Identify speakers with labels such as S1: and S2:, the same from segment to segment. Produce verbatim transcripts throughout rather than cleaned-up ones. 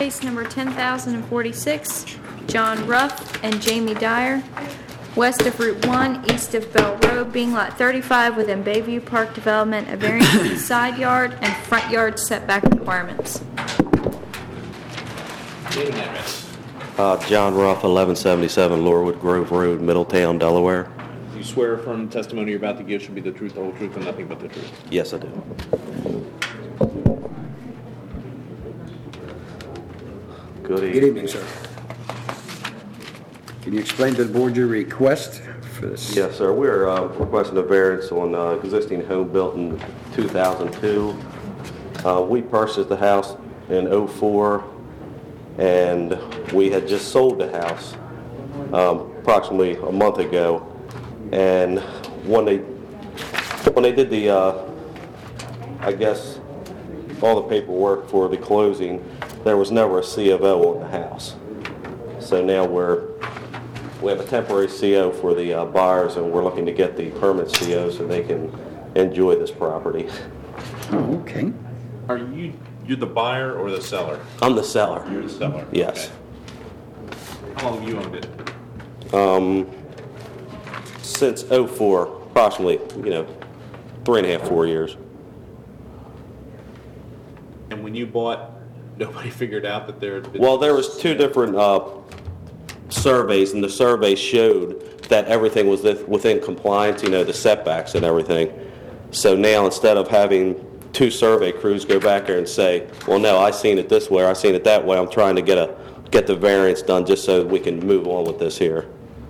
S1: case number ten thousand forty-six, John Ruff and Jamie Dyer, west of Route one, east of Bell Road, being lot thirty-five within Bayview Park Development, a variance for the side yard and front yard setback requirements.
S2: Name and address.
S3: Uh, John Ruff, eleven seventy-seven Lorwood Grove Road, Middletown, Delaware.
S2: Do you swear affirm testimony you're about to give should be the truth, the whole truth, and nothing but the truth?
S3: Yes, I do. Good
S4: Good
S3: evening.
S4: evening, sir. Can you explain to the board your request for this?
S3: Yes, sir. We're uh, requesting a variance on uh, existing home built in two thousand two. Uh, we purchased the house in oh four, and we had just sold the house um, approximately a month ago. And when they when they did the, uh, I guess, all the paperwork for the closing, there was never a C of O on the house. So now we're we have a temporary C O for the uh, buyers, and we're looking to get the permanent C O so they can enjoy this property.
S4: Oh, okay.
S2: Are you, you're the buyer or the seller?
S3: I'm the seller.
S2: You're the seller?
S3: Yes.
S2: Okay. How long have you owned it?
S3: Um, since oh four, approximately, you know, three and a half, four years.
S2: And when you bought, nobody figured out that there... that-
S3: Well, there was two different uh, surveys, and the survey showed that everything was with- within compliance, you know, the setbacks and everything. So now, instead of having two survey crews go back there and say, well, no, I seen it this way, or I seen it that way, I'm trying to get a get the variance done just so we can move on with this here.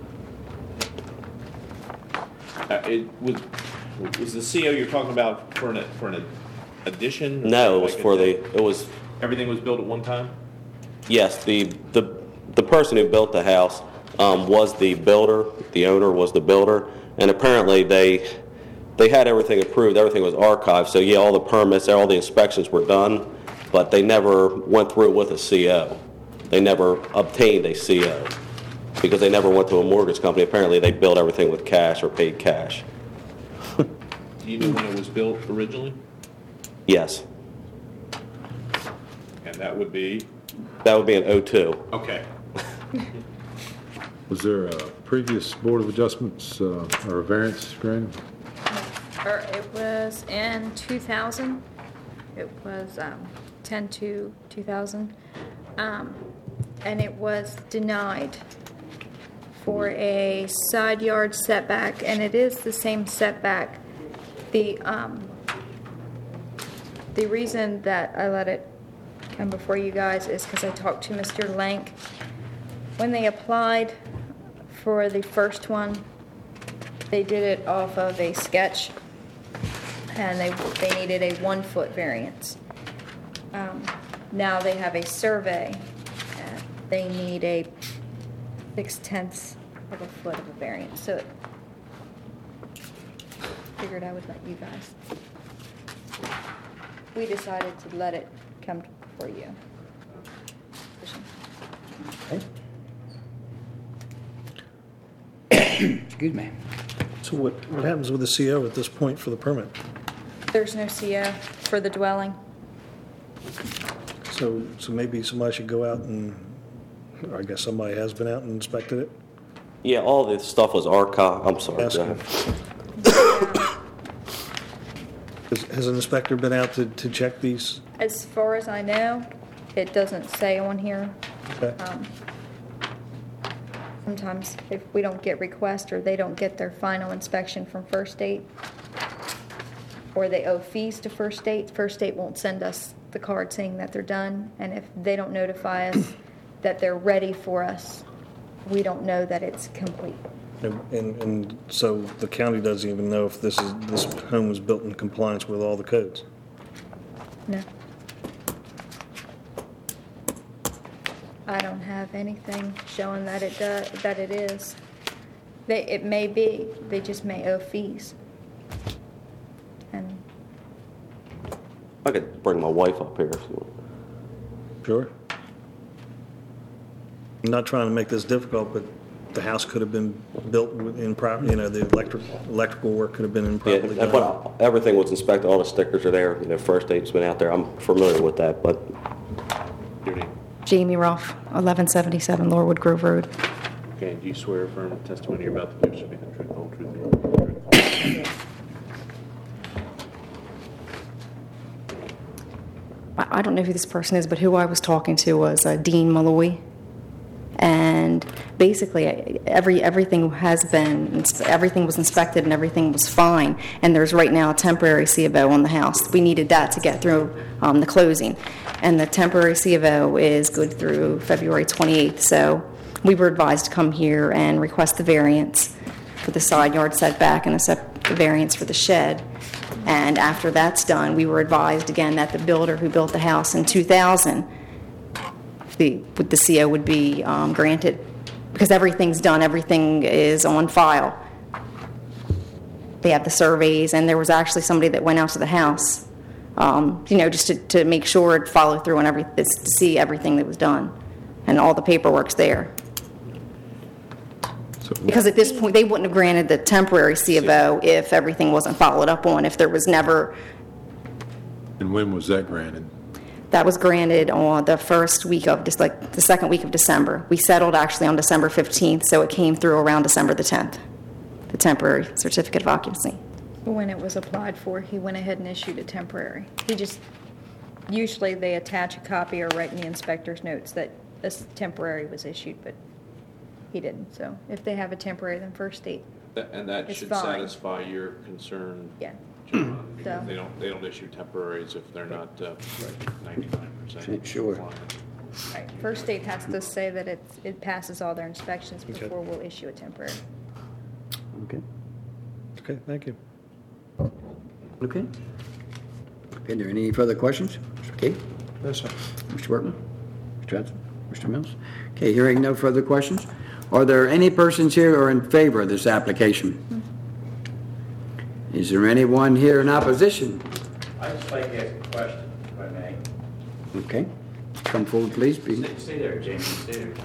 S2: Uh, it was, was the C O you're talking about for an, for an addition?
S3: No, it was
S2: Like a-
S3: for the, it was,
S2: Everything was built at one time?
S3: yes, the, the, the person who built the house um, was the builder, the owner was the builder, and apparently they, they had everything approved, everything was archived, so yeah, all the permits, all the inspections were done, but they never went through with a C O. They never obtained a C O because they never went to a mortgage company. Apparently they built everything with cash or paid cash.
S2: Do you know when it was built originally?
S3: Yes,
S2: And that would be?
S3: that would be an oh two.
S2: Okay.
S5: Was there a previous Board of Adjustments uh, or a variance granted?
S1: Or it was in two thousand. It was um, ten to two thousand. Um, and it was denied for a side yard setback, and it is the same setback. The, um, the reason that I let it come before you guys is because I talked to Mister Lank. When they applied for the first one, they did it off of a sketch, and they they needed a one-foot variance. Um, now they have a survey, and they need a six-tenths of a foot of a variance. So figured I would let you guys. We decided to let it come before you.
S4: Okay. Excuse me.
S6: So what, what happens with the C O at this point for the permit?
S1: There's no C O for the dwelling.
S6: So, so maybe somebody should go out and, or I guess somebody has been out and inspected it?
S3: Yeah, all this stuff was archived. I'm sorry.
S6: Ask
S3: go
S6: him.
S3: ahead.
S6: Has, has an inspector been out to, to check these?
S1: As far as I know, it doesn't say on here.
S6: Okay.
S1: Um, Sometimes if we don't get requests or they don't get their final inspection from First State, or they owe fees to First State, First State won't send us the card saying that they're done. And if they don't notify us that they're ready for us, we don't know that it's complete.
S6: And, and, and so the county doesn't even know if this is, this home was built in compliance with all the codes?
S1: No. I don't have anything showing that it does, that it is. They, it may be, they just may owe fees. And
S3: I could bring my wife up here if you want.
S6: Sure. I'm not trying to make this difficult, but the house could have been built in proper, you know, the electric, electrical work could have been improperly
S3: Yeah,
S6: done.
S3: but everything was inspected, all the stickers are there, you know, First Aid's been out there, I'm familiar with that, but
S2: Your name?
S7: Jamie Ruff, eleven seventy-seven Laurelwood Grove Road.
S2: Okay, do you swear or affirm the testimony you're about to give should be the truth, the whole truth, and nothing but the truth?
S7: I I don't know who this person is, but who I was talking to was uh, Dean Malloy. And basically, I- every everything has been, everything was inspected and everything was fine. And there's right now a temporary C of O on the house. We needed that to get through um, the closing. And the temporary C of O is good through February twenty-eighth. So we were advised to come here and request the variance for the side yard setback and a set, the variance for the shed. And after that's done, we were advised again that the builder who built the house in two thousand, the, with the C O would be um, granted, because everything's done, everything is on file. They have the surveys, and there was actually somebody that went out to the house, um, you know, just to, to make sure it followed through and every, to see everything that was done, and all the paperwork's there.
S5: So-
S7: Because at this point, they wouldn't have granted the temporary C of O if everything wasn't followed up on, if there was never.
S5: And when was that granted?
S7: That was granted on the first week of, just like the second week of December. We settled actually on December fifteenth, so it came through around December the tenth, the temporary certificate of occupancy.
S1: When it was applied for, he went ahead and issued a temporary. He just, usually they attach a copy or write in the inspector's notes that this temporary was issued, but he didn't. So if they have a temporary, then First State,
S2: That- And that
S1: It's
S2: should
S1: fine.
S2: satisfy your concern,
S1: yeah.
S2: John, because
S1: So-
S2: they don't, they don't issue temporaries if they're not uh, ninety-nine percent.
S4: Sure.
S1: Right. First State has to say that it, it passes all their inspections
S6: Okay.
S1: before we'll issue a temporary.
S4: Okay.
S6: Okay, thank you.
S4: Okay. Okay, are there any further questions? Mister Key?
S6: Yes, sir.
S4: Mister Workman? Mister Johnson? Mister Mills? Okay, hearing no further questions. Are there any persons here who are in favor of this application? Is there anyone here in opposition?
S8: I'd just like to ask a question, if I may.
S4: Okay. Come forward, please. Be-
S8: Stay, stay there, Jamie, stay there.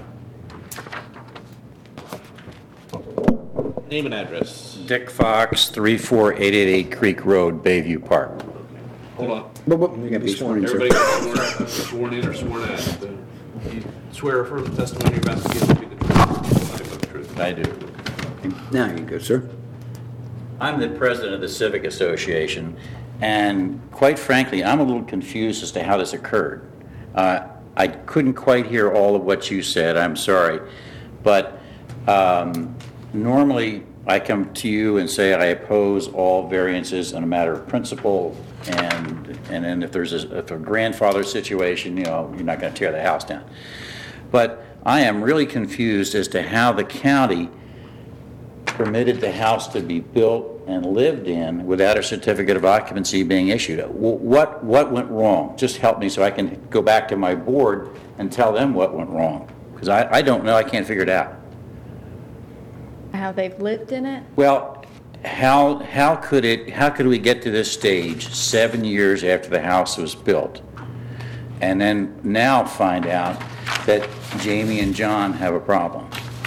S2: Name and address.
S8: Dick Fox, three four eight eight eight Creek Road, Bayview Park.
S2: Hold on.
S4: But- but- You gotta be sworn in, sir.
S2: Everybody got sworn, sworn in or sworn out? Uh, You swear or affirm the testimony you're about to give will be the truth, nothing but the truth.
S8: I do.
S4: Now you can go, sir.
S8: I'm the president of the Civic Association, and quite frankly, I'm a little confused as to how this occurred. Uh, I couldn't quite hear all of what you said, I'm sorry. But um, normally, I come to you and say I oppose all variances on a matter of principle, and and then if there's a, if a grandfather situation, you know, you're not going to tear the house down. But I am really confused as to how the county permitted the house to be built and lived in without a certificate of occupancy being issued. Wh- What what went wrong? Just help me so I can go back to my board and tell them what went wrong, because I, I don't know, I can't figure it out.
S1: How they've lived in it?
S8: Well, how how could it how could we get to this stage seven years after the house was built, and then now find out that Jamie and John have a problem?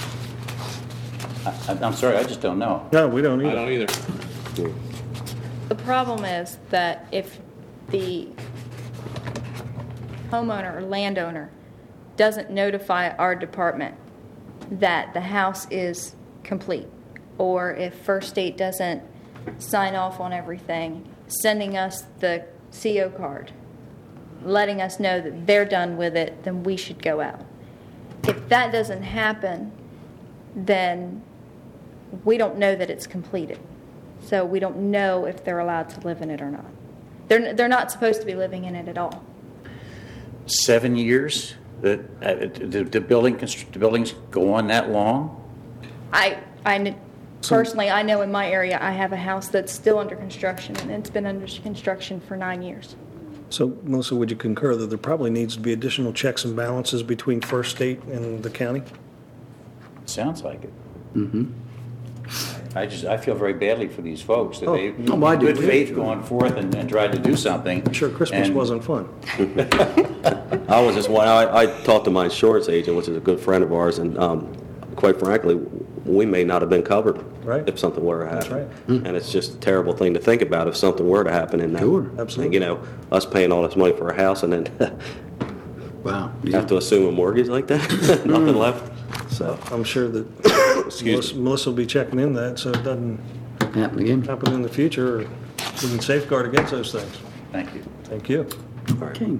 S8: I, I'm sorry, I just don't know.
S6: No, we don't
S2: I
S6: either.
S2: don't either.
S1: The problem is that if the homeowner or landowner doesn't notify our department that the house is complete, or if First State doesn't sign off on everything, sending us the C O card, letting us know that they're done with it, then we should go out. If that doesn't happen, then we don't know that it's completed. So we don't know if they're allowed to live in it or not. They're, they're not supposed to be living in it at all.
S8: Seven years? The, uh, the, the building, constr- the buildings go on that long?
S1: I, I kn- personally, I know in my area, I have a house that's still under construction, and it's been under construction for nine years.
S6: So, Melissa, would you concur that there probably needs to be additional checks and balances between First State and the county?
S8: Sounds like it. Mm-hmm. I just, I feel very badly for these folks, that
S6: Oh,
S8: they,
S4: no, I
S8: in
S4: do
S8: good
S4: too.
S8: faith, gone forth and, and tried to do something.
S6: I'm sure Christmas
S8: and-
S6: wasn't fun.
S3: I was just one, I, I talked to my insurance agent, which is a good friend of ours, and um, quite frankly, we may not have been covered
S6: Right.
S3: if something were to
S6: That's
S3: happen.
S6: right.
S3: And it's just a terrible thing to think about if something were to happen in that.
S4: Sure.
S6: Absolutely.
S3: You know, us paying all this money for a house and then
S4: Wow.
S3: Have to assume a mortgage like that? Nothing left?
S6: So I'm sure that
S3: Excuse
S6: Melissa
S3: me.
S6: Melissa will be checking in that, so it doesn't
S4: Happen again?
S6: happen in the future, or we can safeguard against those things.
S8: Thank you.
S6: Thank you.
S4: Okay.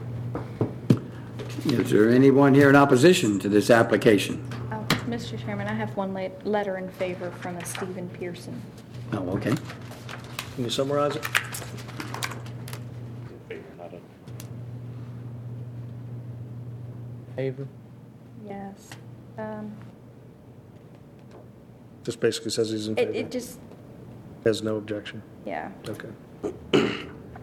S4: Is there anyone here in opposition to this application?
S1: Oh, Mister Chairman, I have one la- letter in favor from a Stephen Pearson.
S4: Oh, okay.
S6: Can you summarize it?
S9: Favor?
S1: Yes. Um,
S6: Just basically says he's in
S1: It,
S6: favor.
S1: it just,
S6: Has no objection.
S1: yeah,
S6: Okay.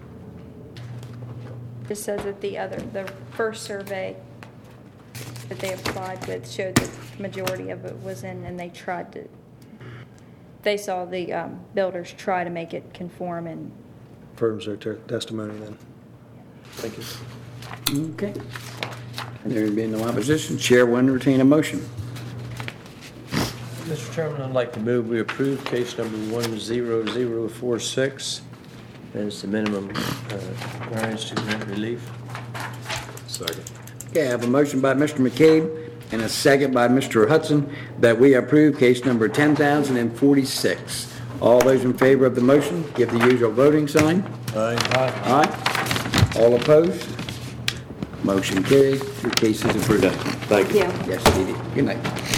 S1: just says that the other, the first survey that they applied with showed that the majority of it was in, and they tried to, they saw the um, builders try to make it conform, and
S6: Affirms their ter- testimony then. Thank you.
S4: Okay. There being no opposition, Chair will entertain a motion.
S9: Mister Chairman, I'd like to move we approve case number one zero zero four six as the minimum uh, variance to grant relief.
S5: Second.
S4: Okay, I have a motion by Mister McCabe and a second by Mister Hudson that we approve case number ten thousand forty-six. All those in favor of the motion, give the usual voting sign.
S6: Aye.
S4: Aye. All opposed? Motion carried. Your case is approved.
S3: Thank you.
S7: Yeah.
S4: Yes, indeed. Good night.